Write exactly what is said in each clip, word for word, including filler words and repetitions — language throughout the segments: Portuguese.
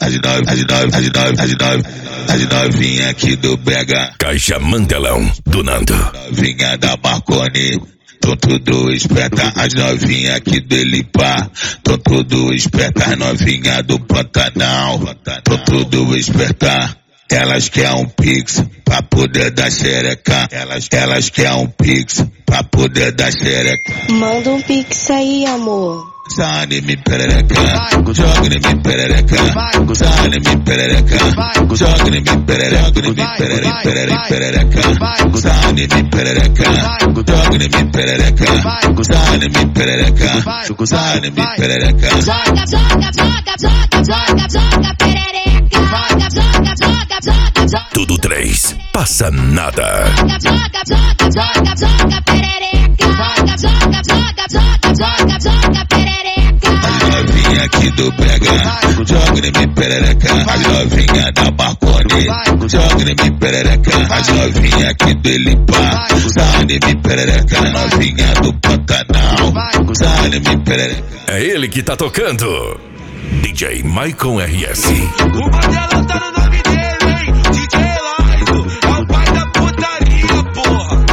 As nove, as nove, as nove, as nove, as novinha aqui do Brega. Caixa Mantelão, do Nando. Novinha da Marconi, tão tudo esperta. As novinha aqui do Elipar, tão tudo esperta. As novinha do Pantanal, tão tudo esperta. Elas querem um pix pra poder dar xereca. Elas, elas querem um pix pra poder dar xereca. Manda um pix aí, amor. Sane me perereca, joga em mim perereca, sane me perereca, joga em mim perereca, em mim perereca, perereca, sane me perereca, joga em mim perereca, sane me perereca, sane me perereca. Joga, joga, joga, joga, joga, joga perereca, joga, joga, joga, joga, joga. Tudo três, passa nada. Joga, joga, joga, joga, joga perereca, joga, joga, joga, joga, joga, joga perereca. As novinha aqui do Brega, joga em mim perereca. As novinha da Marconi, joga em mim perereca. As novinha aqui do Elipar, sane me perereca. As novinha do Pantanal, sane me perereca. É ele que tá tocando. D J Maicon R S. O Mandela tá no nome dele, hein? D J Laido, é o pai da putaria, porra.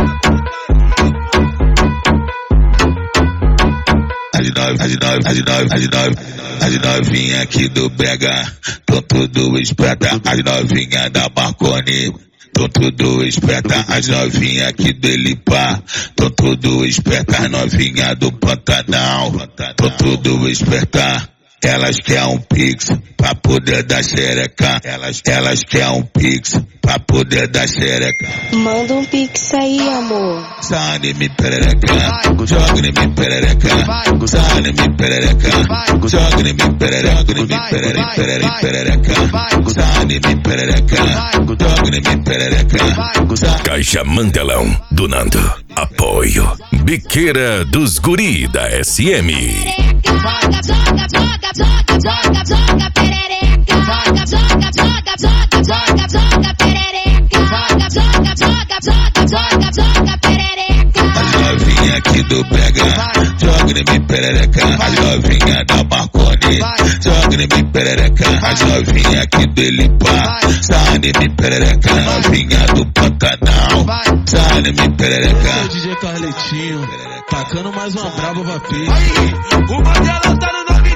As nove, as nove, as nove, as nove, as novinha aqui do Brega, tão tudo esperta. As novinha da Marconi, tão tudo esperta. As novinha aqui do Elipar, tão tudo esperta. As novinha do Pantanal, tão tudo esperta. Elas querem um pix pra poder dar xereca. Elas, elas querem um pix pra poder dar xereca. Manda um pix aí, amor. Sane me perereca, joga em mim perereca, sane me perereca, joga em mim perereca, em mim perereca, perereca, perereca, sane me perereca, joga em mim perereca. Caixa Mantelão, do Nando. Apoio Biqueira dos Guri da S M. Joga, joga, joga, joga, joga, joga perereca, joga, joga, joga, joga, joga, joga perereca, joga, joga, joga, joga, joga, joga perereca. As novinha aqui do Brega, joga em mim perereca. As novinha da Marconi, joga em mim perereca. As novinha aqui do Elipar, sane me perereca. As novinha do Pantanal, sane me perereca. D J Carletinho, tacando mais uma braba pra peixe. Aí, o Mandela tá no nome